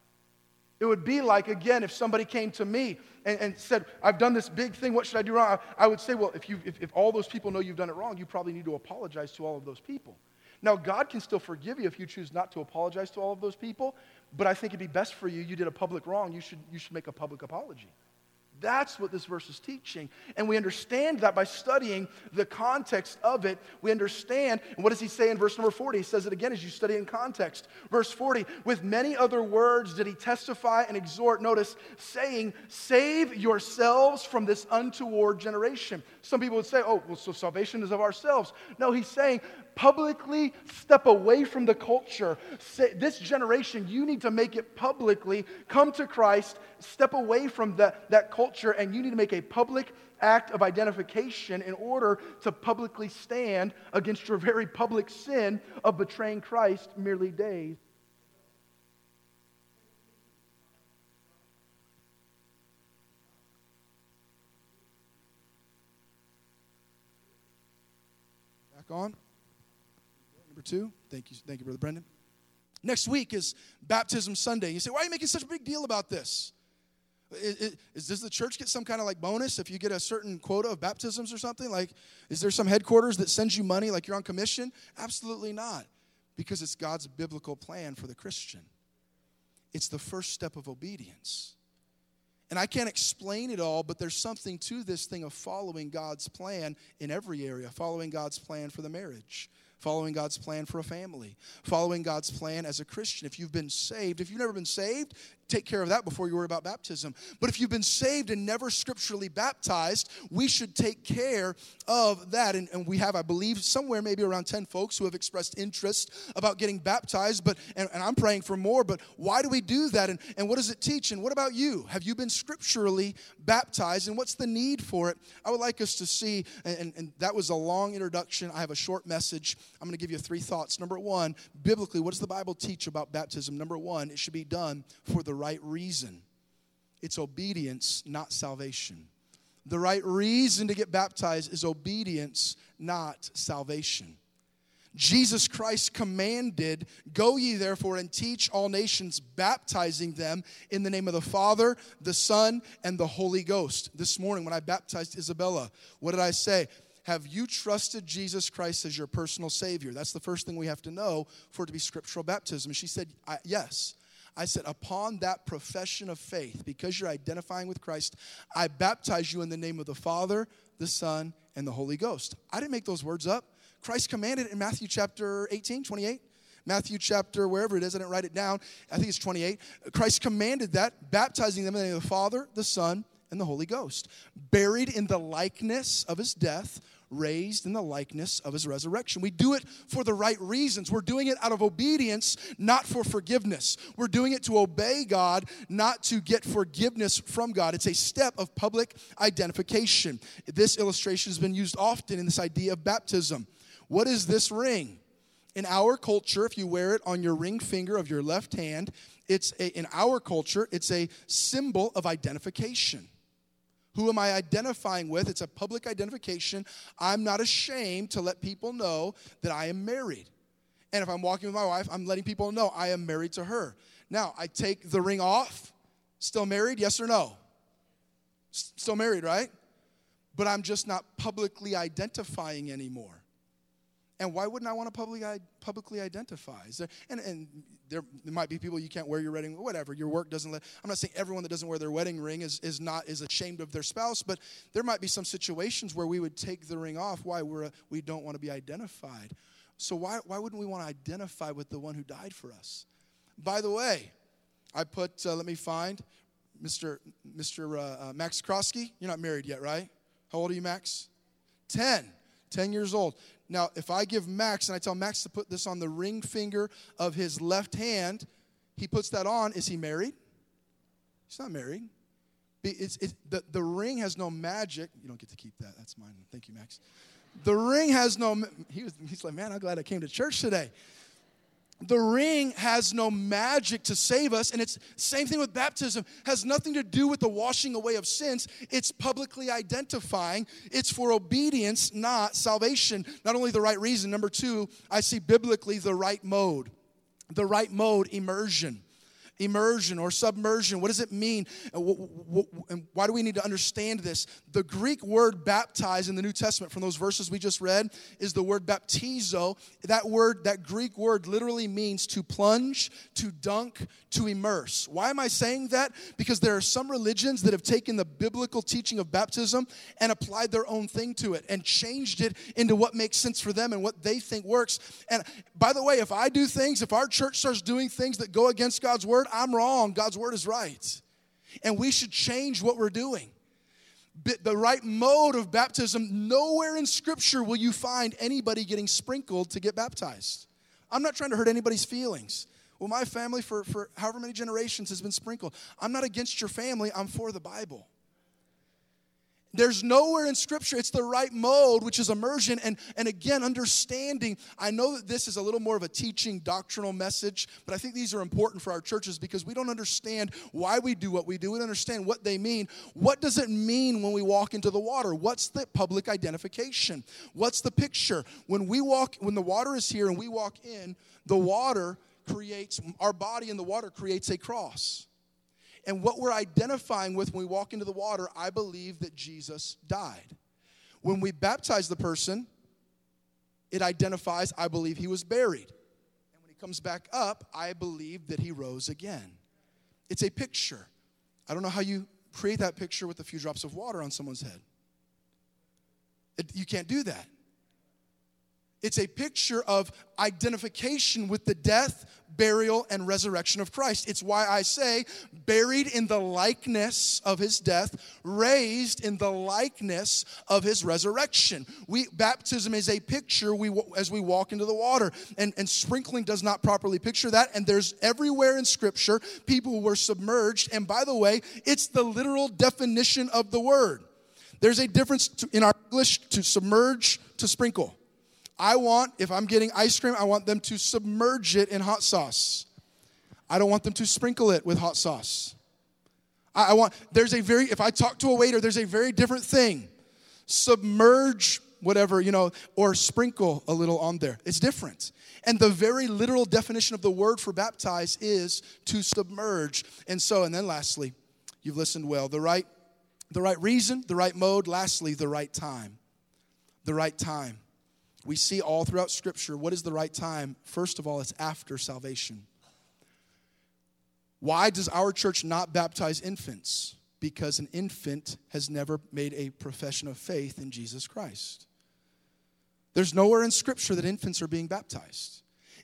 [SPEAKER 1] It would be like, again, if somebody came to me and, and said, I've done this big thing, what should I do wrong? I, I would say, well, if, you, if, if all those people know you've done it wrong, you probably need to apologize to all of those people. Now, God can still forgive you if you choose not to apologize to all of those people, but I think it'd be best for you. You did a public wrong. You should, you should make a public apology. That's what this verse is teaching. And we understand that by studying the context of it. We understand, and what does he say in verse number forty? He says it again as you study in context. Verse forty, with many other words did he testify and exhort, notice, saying, save yourselves from this untoward generation. Some people would say, oh, well, so salvation is of ourselves. No, he's saying, publicly step away from the culture. Say, this generation, you need to make it publicly. Come to Christ, step away from that, that culture, and you need to make a public act of identification in order to publicly stand against your very public sin of betraying Christ merely days. Back on. Two. Thank you, thank you, Brother Brendan. Next week is Baptism Sunday. You say, why are you making such a big deal about this? Is, is, does the church get some kind of like bonus if you get a certain quota of baptisms or something? Like, is there some headquarters that sends you money like you're on commission? Absolutely not, because it's God's biblical plan for the Christian. It's the first step of obedience. And I can't explain it all, but there's something to this thing of following God's plan in every area, following God's plan for the marriage, following God's plan for a family, following God's plan as a Christian. If you've been saved, if you've never been saved, take care of that before you worry about baptism. But if you've been saved and never scripturally baptized, we should take care of that. And, and we have, I believe, somewhere maybe around ten folks who have expressed interest about getting baptized. But and, and I'm praying for more. But why do we do that? And, and what does it teach? And what about you? Have you been scripturally baptized? And what's the need for it? I would like us to see, and, and, and that was a long introduction. I have a short message. I'm going to give you three thoughts. Number one, biblically, what does the Bible teach about baptism? Number one, it should be done for the right reason. It's obedience, not salvation. The right reason to get baptized is obedience, not salvation. Jesus Christ commanded, go ye therefore and teach all nations, baptizing them in the name of the Father, the Son, and the Holy Ghost. This morning when I baptized Isabella, what did I say? Have you trusted Jesus Christ as your personal Savior? That's the first thing we have to know for it to be scriptural baptism. She said, I, yes. I said, upon that profession of faith, because you're identifying with Christ, I baptize you in the name of the Father, the Son, and the Holy Ghost. I didn't make those words up. Christ commanded it in Matthew chapter eighteen, twenty-eight. Matthew chapter, wherever it is, I didn't write it down. I think it's twenty-eight. Christ commanded that, baptizing them in the name of the Father, the Son, and the Holy Ghost. Buried in the likeness of his death, raised in the likeness of his resurrection. We do it for the right reasons. We're doing it out of obedience, not for forgiveness. We're doing it to obey God, not to get forgiveness from God. It's a step of public identification. This illustration has been used often in this idea of baptism. What is this ring? In our culture, if you wear it on your ring finger of your left hand, it's a, in our culture, it's a symbol of identification. Who am I identifying with? It's a public identification. I'm not ashamed to let people know that I am married. And if I'm walking with my wife, I'm letting people know I am married to her. Now, I take the ring off. Still married? Yes or no? S- still married, right? But I'm just not publicly identifying anymore. And why wouldn't I want to publicly publicly identify? Is there, and and there, there might be people you can't wear your wedding, whatever. Your work doesn't let. I'm not saying everyone that doesn't wear their wedding ring is is not is ashamed of their spouse, but there might be some situations where we would take the ring off. Why we're we don't want to be identified. So why why wouldn't we want to identify with the one who died for us? By the way, I put. Uh, let me find, Mister Mister Uh, uh, Max Krosky. You're not married yet, right? How old are you, Max? Ten. Ten years old. Now, if I give Max and I tell Max to put this on the ring finger of his left hand, he puts that on. Is he married? He's not married. It's, it's, the, the ring has no magic. You don't get to keep that. That's mine. Thank you, Max. The ring has no, he was, he's like, man, I'm glad I came to church today. The ring has no magic to save us, and it's same thing with baptism. Has nothing to do with the washing away of sins. It's publicly identifying. It's for obedience, not salvation. Not only the right reason. Number two, I see biblically the right mode. The right mode, immersion. Immersion or submersion. What does it mean? And why do we need to understand this? The Greek word baptize in the New Testament from those verses we just read is the word baptizo. That word, that Greek word literally means to plunge, to dunk, to immerse. Why am I saying that? Because there are some religions that have taken the biblical teaching of baptism and applied their own thing to it and changed it into what makes sense for them and what they think works. And by the way, if I do things, if our church starts doing things that go against God's word, I'm wrong. God's word is right. And we should change what we're doing. The right mode of baptism, nowhere in Scripture will you find anybody getting sprinkled to get baptized. I'm not trying to hurt anybody's feelings. Well, my family for, for however many generations has been sprinkled. I'm not against your family. I'm for the Bible. There's nowhere in Scripture. It's the right mode, which is immersion. And, and again, understanding. I know that this is a little more of a teaching, doctrinal message, but I think these are important for our churches because we don't understand why we do what we do. We don't understand what they mean. What does it mean when we walk into the water? What's the public identification? What's the picture? When we walk, when the water is here and we walk in, the water creates, our body in the water creates a cross. And what we're identifying with when we walk into the water, I believe that Jesus died. When we baptize the person, it identifies, I believe he was buried. And when he comes back up, I believe that he rose again. It's a picture. I don't know how you create that picture with a few drops of water on someone's head. It, you can't do that. It's a picture of identification with the death, burial, and resurrection of Christ. It's why I say, buried in the likeness of his death, raised in the likeness of his resurrection. We baptism is a picture we as we walk into the water. And, and sprinkling does not properly picture that. And there's everywhere in Scripture, people who were submerged. And by the way, it's the literal definition of the word. There's a difference to, in our English to submerge to sprinkle. I want, if I'm getting ice cream, I want them to submerge it in hot sauce. I don't want them to sprinkle it with hot sauce. I, I want, there's a very, if I talk to a waiter, there's a very different thing. Submerge whatever, you know, or sprinkle a little on there. It's different. And the very literal definition of the word for baptize is to submerge. And so, and then lastly, you've listened well, the right, the right reason, the right mode, lastly, the right time. The right time. We see all throughout Scripture, what is the right time? First of all, it's after salvation. Why does our church not baptize infants? Because an infant has never made a profession of faith in Jesus Christ. There's nowhere in Scripture that infants are being baptized.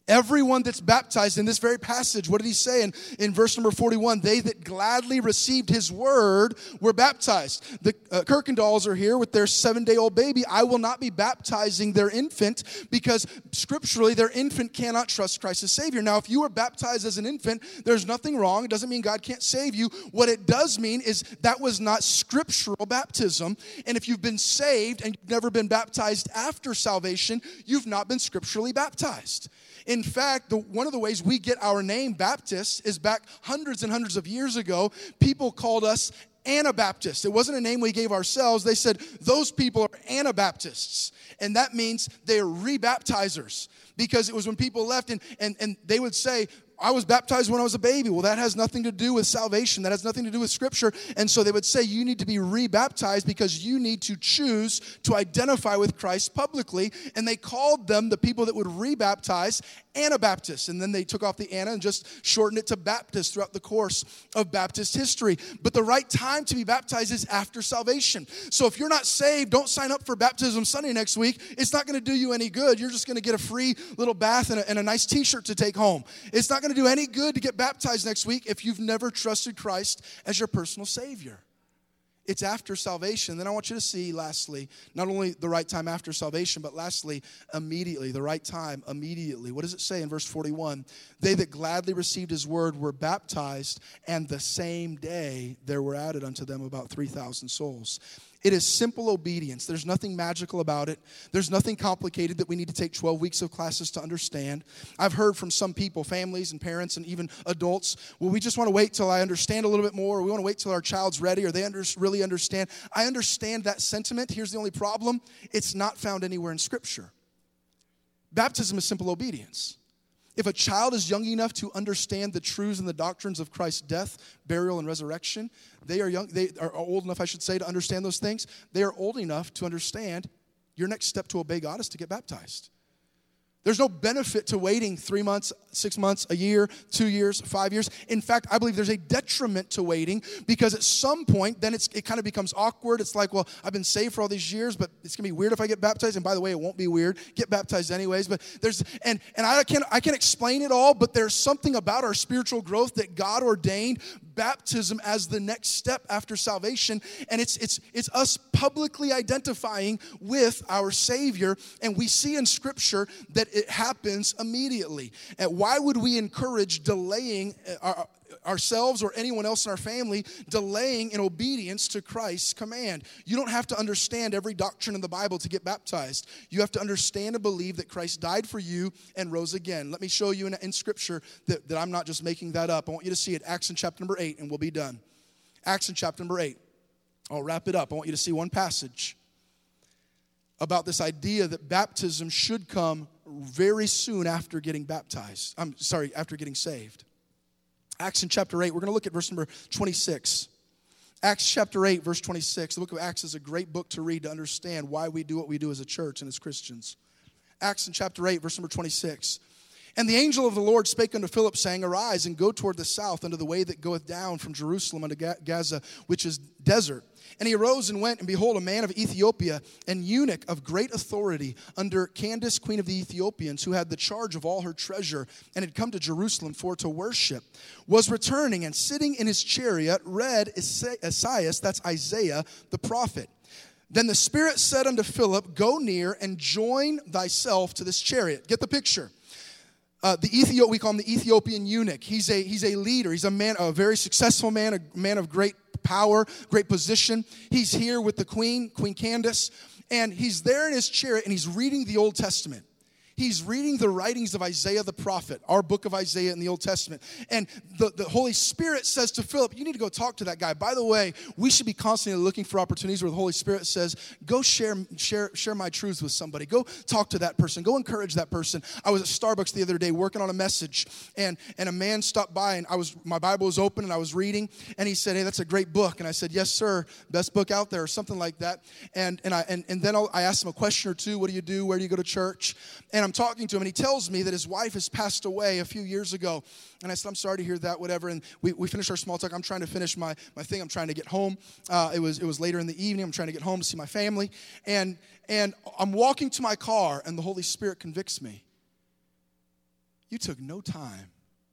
[SPEAKER 2] Everyone that's baptized in this very passage, what did he say in, in verse number forty-one? They that gladly received his word were baptized. The uh, Kirkendalls are here with their seven-day-old baby. I will not be baptizing their infant because scripturally their infant cannot trust Christ as Savior. Now, if you were baptized as an infant, there's nothing wrong. It doesn't mean God can't save you. What it does mean is that was not scriptural baptism. And if you've been saved and you've never been baptized after salvation, you've not been scripturally baptized. In fact, the, one of the ways we get our name Baptist is back hundreds and hundreds of years ago, people called us Anabaptists. It wasn't a name we gave ourselves. They said, those people are Anabaptists. And that means they're rebaptizers. Because it was when people left and, and, and they would say, I was baptized when I was a baby. Well, that has nothing to do with salvation. That has nothing to do with Scripture. And so they would say you need to be rebaptized because you need to choose to identify with Christ publicly. And they called them, the people that would rebaptize, Anabaptists. And then they took off the Anna and just shortened it to Baptist throughout the course of Baptist history. But the right time to be baptized is after salvation. So if you're not saved, don't sign up for Baptism Sunday next week. It's not going to do you any good. You're just going to get a free little bath and a, and a nice t-shirt to take home. It's not going to do any good to get baptized next week if you've never trusted Christ as your personal Savior. It's after salvation. Then I want you to see, lastly, not only the right time after salvation, but lastly, immediately, the right time immediately. What does it say in verse forty-one? They that gladly received his word were baptized, and the same day there were added unto them about three thousand souls. It is simple obedience. There's nothing magical about it. There's nothing complicated that we need to take twelve weeks of classes to understand. I've heard from some people, families and parents and even adults, well, we just want to wait till I understand a little bit more, or we want to wait till our child's ready, or they under, really understand. I understand that sentiment. Here's the only problem. It's not found anywhere in Scripture. Baptism is simple obedience. If a child is young enough to understand the truths and the doctrines of Christ's death, burial, and resurrection, they are young. They are old enough, I should say, to understand those things. They are old enough to understand your next step to obey God is to get baptized. There's no benefit to waiting three months, six months, a year, two years, five years. In fact, I believe there's a detriment to waiting because at some point, then it's, it kind of becomes awkward. It's like, well, I've been saved for all these years, but it's going to be weird if I get baptized. And by the way, it won't be weird. Get baptized anyways. But there's, and, and I can't, I can't explain it all, but there's something about our spiritual growth that God ordained baptism as the next step after salvation. And it's, it's, it's us publicly identifying with our Savior. And we see in Scripture that it happens immediately. And why would we encourage delaying our, ourselves or anyone else in our family delaying in obedience to Christ's command? You don't have to understand every doctrine in the Bible to get baptized. You have to understand and believe that Christ died for you and rose again. Let me show you in, in Scripture that, that I'm not just making that up. I want you to see it. Acts in chapter number eight, and we'll be done. Acts in chapter number eight. I'll wrap it up. I want you to see one passage about this idea that baptism should come very soon after getting baptized. I'm sorry, after getting saved. Acts in chapter eight, we're going to look at verse number twenty-six. Acts chapter eight, verse twenty-six. The book of Acts is a great book to read to understand why we do what we do as a church and as Christians. Acts in chapter eight, verse number twenty-six. And the angel of the Lord spake unto Philip, saying, Arise, and go toward the south unto the way that goeth down from Jerusalem unto Gaza, which is desert. And he arose and went, and behold, a man of Ethiopia, an eunuch of great authority, under Candace, queen of the Ethiopians, who had the charge of all her treasure, and had come to Jerusalem for to worship, was returning, and sitting in his chariot, read Esaias, that's Isaiah, the prophet. Then the Spirit said unto Philip, Go near and join thyself to this chariot. Get the picture. Uh, the Ethiop, we call him the Ethiopian eunuch. He's a he's a leader. He's a man, a very successful man, a man of great power, great position. He's here with the queen, Queen Candace, and he's there in his chariot, and he's reading the Old Testament. He's reading the writings of Isaiah the prophet, our book of Isaiah in the Old Testament. And the, the Holy Spirit says to Philip, you need to go talk to that guy. By the way, we should be constantly looking for opportunities where the Holy Spirit says, go share, share, share my truths with somebody. Go talk to that person. Go encourage that person. I was at Starbucks the other day working on a message, and, and a man stopped by, and I was my Bible was open, and I was reading, and he said, hey, that's a great book. And I said, yes, sir, best book out there, or something like that. And, and, I, and, and then I'll, I asked him a question or two. What do you do? Where do you go to church? And I'm talking to him, and he tells me that his wife has passed away a few years ago. And I said, I'm sorry to hear that, whatever. And we, we finished our small talk. I'm trying to finish my, my thing. I'm trying to get home. Uh, it was it was later in the evening. I'm trying to get home to see my family. And, and I'm walking to my car, and the Holy Spirit convicts me. You took no time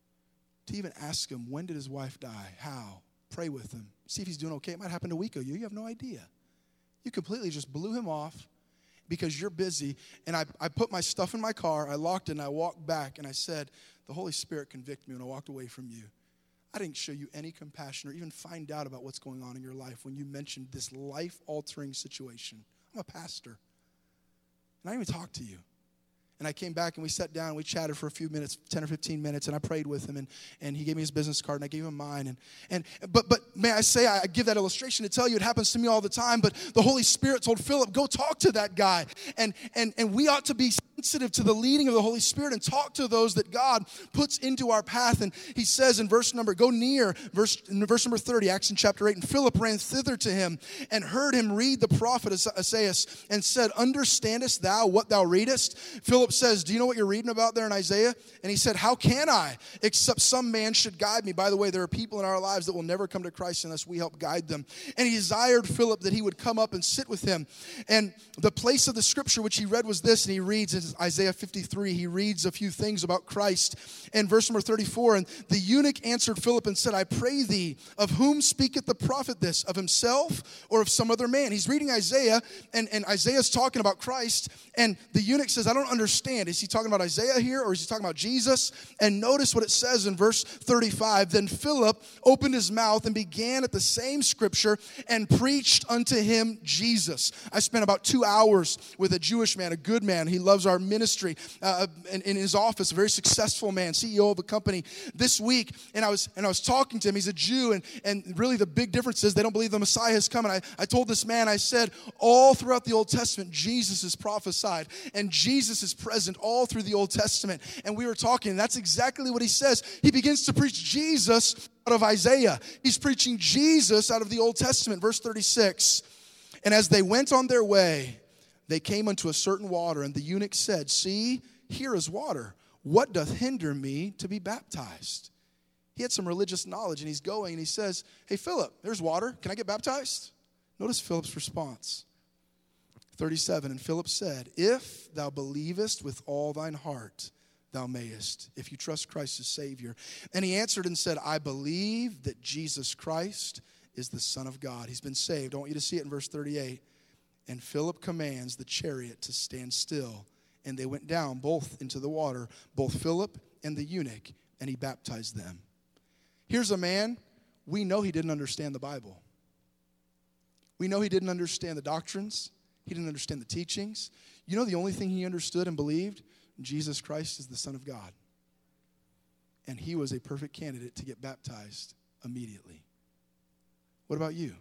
[SPEAKER 2] to even ask him, when did his wife die? How? Pray with him. See if he's doing okay. It might happen a week ago. You have no idea. You completely just blew him off because you're busy. And I, I put my stuff in my car. I locked it, and I walked back, and I said, the Holy Spirit convicted me when I walked away from you. I didn't show you any compassion or even find out about what's going on in your life when you mentioned this life-altering situation. I'm a pastor, and I didn't even talk to you. And I came back, and we sat down, and we chatted for a few minutes, ten or fifteen minutes, and I prayed with him, and, and he gave me his business card, and I gave him mine. And, and but, but may I say, I give that illustration to tell you it happens to me all the time, but the Holy Spirit told Philip, go talk to that guy. And, and, and we ought to be sensitive to the leading of the Holy Spirit and talk to those that God puts into our path. And he says in verse number, go near, verse, in verse number thirty, Acts in chapter eight, and Philip ran thither to him and heard him read the prophet Isaiah and said, understandest thou what thou readest? Philip says, do you know what you're reading about there in Isaiah? And he said, how can I, except some man should guide me? By the way, there are people in our lives that will never come to Christ unless we help guide them. And he desired Philip that he would come up and sit with him. And the place of the scripture which he read was this, and he reads in Isaiah fifty-three, he reads a few things about Christ. And verse number thirty-four, and the eunuch answered Philip and said, I pray thee, of whom speaketh the prophet this, of himself or of some other man? He's reading Isaiah, and, and Isaiah's talking about Christ, and the eunuch says, I don't understand. Is he talking about Isaiah here, or is he talking about Jesus? And notice what it says in verse thirty-five. Then Philip opened his mouth and began at the same scripture and preached unto him Jesus. I spent about two hours with a Jewish man, a good man. He loves our ministry uh, in, in his office, a very successful man, C E O of a company this week. And I was and I was talking to him. He's a Jew, and, and really the big difference is they don't believe the Messiah has come. And I, I told this man, I said, all throughout the Old Testament, Jesus is prophesied, and Jesus is present all through the Old Testament. And we were talking, and that's exactly what he says. He begins to preach Jesus out of Isaiah. He's preaching Jesus out of the Old Testament. Verse thirty-six, and as they went on their way, they came unto a certain water, and the eunuch said, see, here is water. What doth hinder me to be baptized? He had some religious knowledge, and he's going, and he says, hey, Philip, there's water. Can I get baptized? Notice Philip's response. thirty-seven, and Philip said, if thou believest with all thine heart, thou mayest, if you trust Christ as Savior. And he answered and said, I believe that Jesus Christ is the Son of God. He's been saved. I want you to see it in verse thirty-eight. And Philip commands the chariot to stand still. And they went down both into the water, both Philip and the eunuch, and he baptized them. Here's a man, we know he didn't understand the Bible. We know he didn't understand the doctrines. He didn't understand the teachings. You know the only thing he understood and believed? Jesus Christ is the Son of God. And he was a perfect candidate to get baptized immediately. What about you?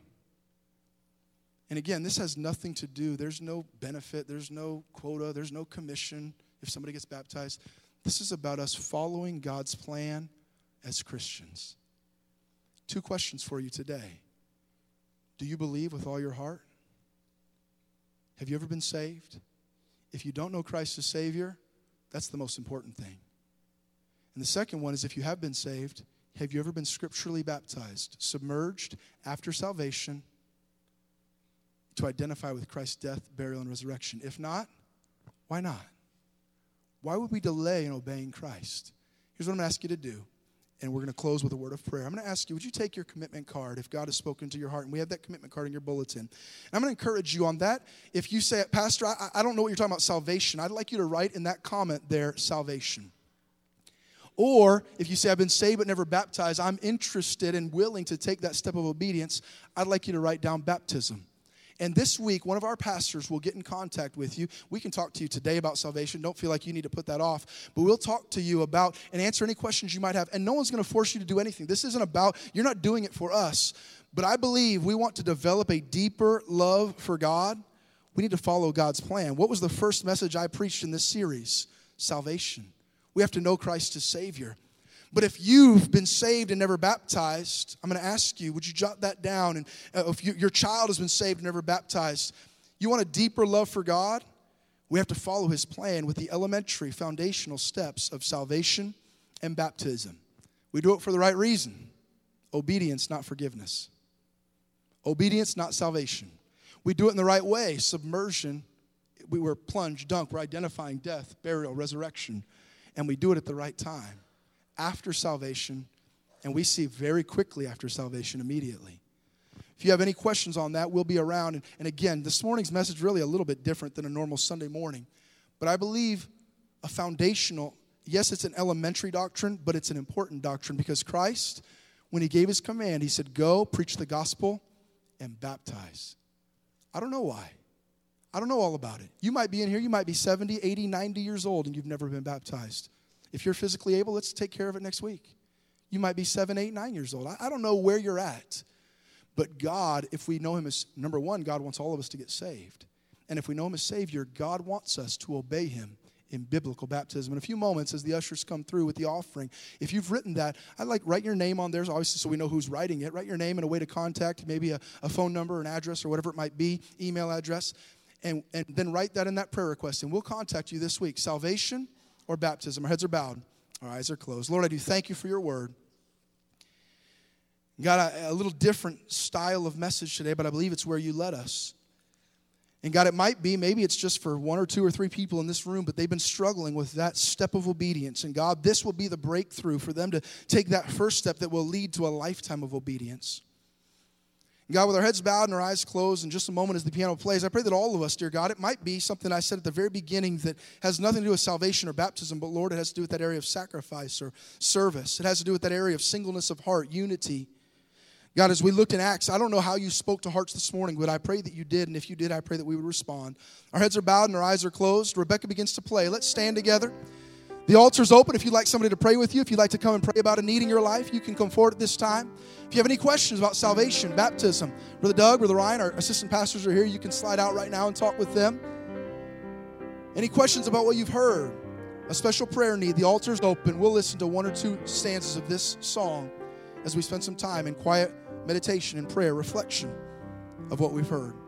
[SPEAKER 2] And again, this has nothing to do, there's no benefit, there's no quota, there's no commission if somebody gets baptized. This is about us following God's plan as Christians. Two questions for you today. Do you believe with all your heart? Have you ever been saved? If you don't know Christ as Savior, that's the most important thing. And the second one is, if you have been saved, have you ever been scripturally baptized, submerged after salvation to identify with Christ's death, burial, and resurrection? If not, why not? Why would we delay in obeying Christ? Here's what I'm going to ask you to do, and we're going to close with a word of prayer. I'm going to ask you, would you take your commitment card if God has spoken to your heart? And we have that commitment card in your bulletin. And I'm going to encourage you on that. If you say, Pastor, I, I don't know what you're talking about salvation, I'd like you to write in that comment there, salvation. Or if you say, I've been saved but never baptized, I'm interested and willing to take that step of obedience, I'd like you to write down baptism. And this week, one of our pastors will get in contact with you. We can talk to you today about salvation. Don't feel like you need to put that off. But we'll talk to you about and answer any questions you might have. And no one's going to force you to do anything. This isn't about, you're not doing it for us. But I believe we want to develop a deeper love for God. We need to follow God's plan. What was the first message I preached in this series? Salvation. We have to know Christ as Savior. But if you've been saved and never baptized, I'm going to ask you, would you jot that down? And if you, your child has been saved and never baptized, you want a deeper love for God? We have to follow His plan with the elementary foundational steps of salvation and baptism. We do it for the right reason. Obedience, not forgiveness. Obedience, not salvation. We do it in the right way. Submersion, we were plunged, dunked. We're identifying death, burial, resurrection. and we do it at the right time, after salvation, and we see very quickly after salvation immediately. If you have any questions on that, we'll be around. And, and again, this morning's message is really a little bit different than a normal Sunday morning. But I believe a foundational, yes, it's an elementary doctrine, but it's an important doctrine because Christ, when he gave his command, he said, go, preach the gospel, and baptize. I don't know why. I don't know all about it. You might be in here, you might be seventy, eighty, ninety years old, and you've never been baptized. If you're physically able, let's take care of it next week. You might be seven, eight, nine years old. I, I don't know where you're at. But God, if we know him as, number one, God wants all of us to get saved. And if we know him as Savior, God wants us to obey him in biblical baptism. In a few moments, as the ushers come through with the offering, if you've written that, I'd like write your name on there, obviously, so we know who's writing it. Write your name and a way to contact, maybe a, a phone number, an address, or whatever it might be, email address, and, and then write that in that prayer request, and we'll contact you this week. Salvation or baptism? Our heads are bowed. Our eyes are closed. Lord, I do thank you for your word. God, a, a little different style of message today, but I believe it's where you led us. And God, it might be, maybe it's just for one or two or three people in this room, but they've been struggling with that step of obedience. And God, this will be the breakthrough for them to take that first step that will lead to a lifetime of obedience. And God, with our heads bowed and our eyes closed in just a moment as the piano plays, I pray that all of us, dear God, it might be something I said at the very beginning that has nothing to do with salvation or baptism, but Lord, it has to do with that area of sacrifice or service. It has to do with that area of singleness of heart, unity. God, as we looked in Acts, I don't know how you spoke to hearts this morning, but I pray that you did, and if you did, I pray that we would respond. Our heads are bowed and our eyes are closed. Rebecca begins to play. Let's stand together. The altar's open. If you'd like somebody to pray with you, if you'd like to come and pray about a need in your life, you can come forward at this time. If you have any questions about salvation, baptism, Brother Doug, Brother Ryan, our assistant pastors are here. You can slide out right now and talk with them. Any questions about what you've heard? A special prayer need. The altar's open. We'll listen to one or two stanzas of this song as we spend some time in quiet meditation and prayer, reflection of what we've heard.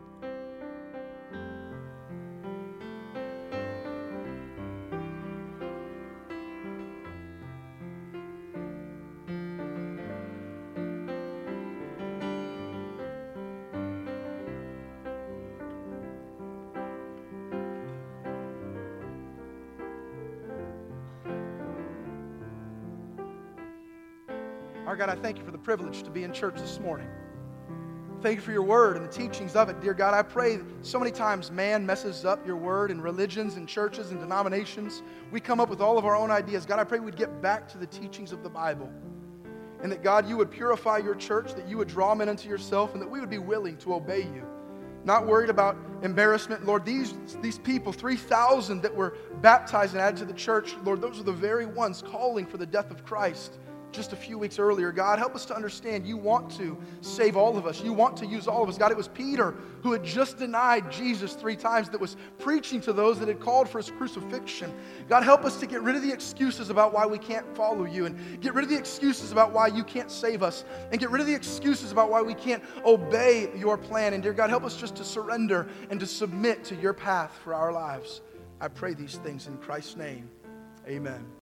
[SPEAKER 1] Our God, I thank you for the privilege to be in church this morning. Thank you for your word and the teachings of it. Dear God, I pray that so many times man messes up your word in religions and churches and denominations. We come up with all of our own ideas. God, I pray we'd get back to the teachings of the Bible. And that, God, you would purify your church, that you would draw men unto yourself, and that we would be willing to obey you. Not worried about embarrassment. Lord, these, these people, three thousand that were baptized and added to the church, Lord, those are the very ones calling for the death of Christ just a few weeks earlier. God, help us to understand you want to save all of us. You want to use all of us. God, it was Peter who had just denied Jesus three times that was preaching to those that had called for his crucifixion. God, help us to get rid of the excuses about why we can't follow you, and get rid of the excuses about why you can't save us, and get rid of the excuses about why we can't obey your plan. And dear God, help us just to surrender and to submit to your path for our lives. I pray these things in Christ's name. Amen.